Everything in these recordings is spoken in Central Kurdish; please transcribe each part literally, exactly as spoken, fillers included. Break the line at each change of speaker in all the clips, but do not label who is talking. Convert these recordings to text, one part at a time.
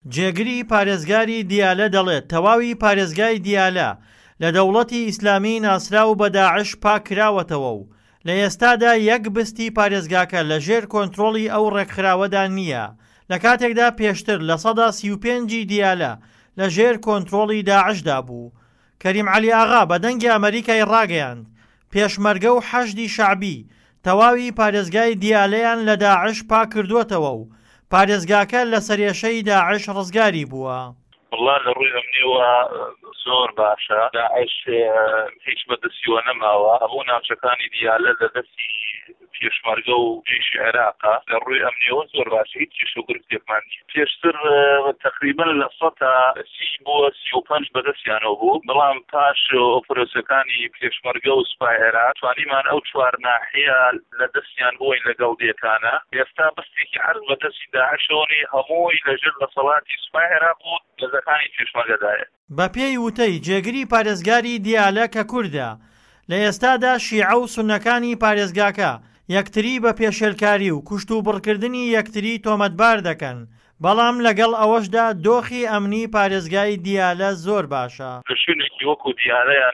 جێگری پارێزگاری دیالە دەڵێت تەواوی پارێزگای دیالە لە دەوڵەتی ئیسلامی ناسراو بە داعش پاک کراوەتەوە و لە ئێستادا یەک بستی پارێزگاکە لە ژێر کۆنتڕۆڵی ئەو ڕێکخراوەدا نییە، لە کاتێکدا پێشتر لە سەدا سی و پێنجی دیالە لە ژێر کۆنتڕۆڵی داعشدا بوو. کەریم عەلی ئاغا بە دەنگی ئەمریکای ڕاگەیاند پێشمەرگە و حەشدی شەعبی تەواوی پارێزگای دیالەیان لە داعش پاک کردووەتەوە و پارێزگاکە لە سەرێشەی داعش ڕزگاری بووە.
والله لە ڕووی ئەمنیەوە زۆر باشە، داعش هیچ بەدەستیوە نەماوە، هەموو ناوچەکانی دیالە لە دەستی پێشمەرگە و جێشی عێراقا. لە ڕووی ئەمنیەوە زۆر باشە، هیچی شۆگرتێکمان نیە. پێشتر تقریبەن لە سەدا سی بۆ سی و پەنج بەدەستیانەوە بوو، بەڵام پاش ئۆپرۆسیەکانی پێشمەرگە و سوپای عێراق توانیمان ئەو چوار ناحیە لە دەستیان بۆین لەگەڵ دێکانە. ئێستا بەستێکی عەرز بەدەستی داعشەوەنی هەمووی لەژێر دەسەڵاتی سوپای عێراق و لەزەکانی پێشمەرگەدایە.
بە پێی وتەی جێگری پارێزگاری دیالە کە کووردە، لە ئێستادا شیعە و سوننەکانی پارێزگاکە یەکتری بە پێشێلکاری و کوشت و بڕکردنی یەکتری تۆمەتبار دەکەن، بەڵام لەگەڵ ئەوەشدا دۆخی ئەمنی پارێزگای دیالە زۆر باشە.
لە شوێنێکی وەکو دیالەیان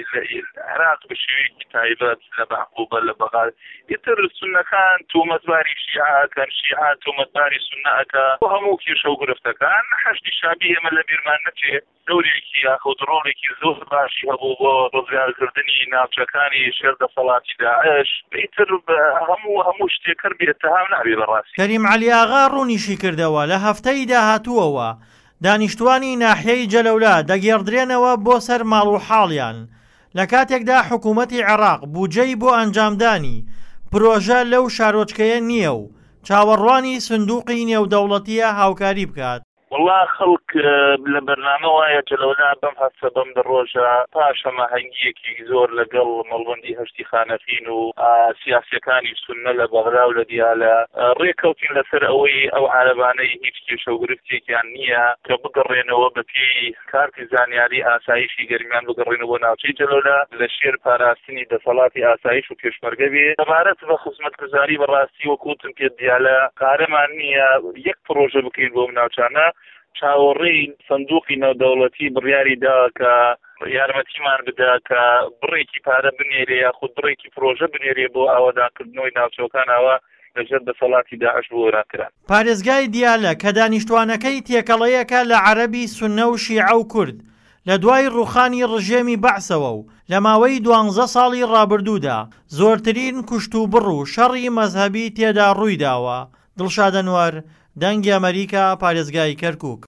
عێراق بە شێوەیەکی تایبەت لە بەعقوبە لە بەغار ئیتر سوننەکان تۆمەتباری شیعەکەن، شیعە تۆمەتباری سوننەکە و هەموو کێشە و گرفتەکان. حەشدی شابی ئێمە لە بیرمان نەچێ دەورێکی یاخود ڕۆڵێکی زۆر باشی هەبوو بۆ ڕزگارکردنی ناوچەکانی شێر دەسەڵاتی داعش. ئیتر هەموو هەموو شتێکەر بێتەهام نابێ بەڕاستی.
کەریم عەلی ئاغا ڕوونیشی کردەوە لە هەفتەی داهاتووەوە دانیشتوانی ناحیەی جەلەولا دەگێڕدرێنەوە بۆ سەر ماڵ و حاڵیان لە کاتێکدا حکوومەتی عێراق بودجەی بۆ ئەنجامدانی پرۆژە لەو شارۆچکەیە نییە و چاوەڕوانی سندوقی نێودەوڵەتیە هاوکاری بکات.
والله خەڵک لە بەرنامە وایە جەلەولا بەم هەستە بەم دەڕۆژە پاش هەماهەنگیەکی زۆر لەگەڵ مەڵبەندی هەشتی خانەفین و سیاسیەکانی سوننە لە بەغرا و لە دیالە ڕێکەوتین لەسەر ئەوەی ئەو عارەبانەی هیچ کێشە و گرفتێکیان نییە کە بگەڕێنەوە بە پێی کارتی زانیاری ئاسایشی گەرمیان بگەڕێنەوە بۆ ناوچەی جەلەولا لە شێر پاراستنی دەسەڵاتی ئاسایش و پێشمەرگە بێ. دەبارەت بە خزمەتگوزاری بەڕاستی وەکوتم پێ دیالە قارەمان نییە یەک پرۆژە بکەین بۆ ناوچانە. چاوەڕێی سندوقی نێودەوڵەتی بڕیاری دا کە یارمەتیمان بدا کە بڕێکی پارە بنێرێ یاخود بڕێکی پرۆژە بنێرێ بۆ ئاوادانکردنەوەی ناوچەکانەوە لەژێر دەسەڵاتی داعش بۆ وەرانکران.
پارێزگای دیالە کە دانیشتوانەکەی تێکەڵەیەکە لە عەرەبی سوننە و شیعە و کورد لە دوای ڕوخانی ڕژێمی بەعسەوە و لە ماوەی دوانزە ساڵی ڕابردوودا زۆرترین کوشت و بڕ و شەڕی مەزهەبی تێدا ڕووی داوە. دڵشاد ئەنوەر، دەنگی ئەمریکا، پارێزگای کەرکووک.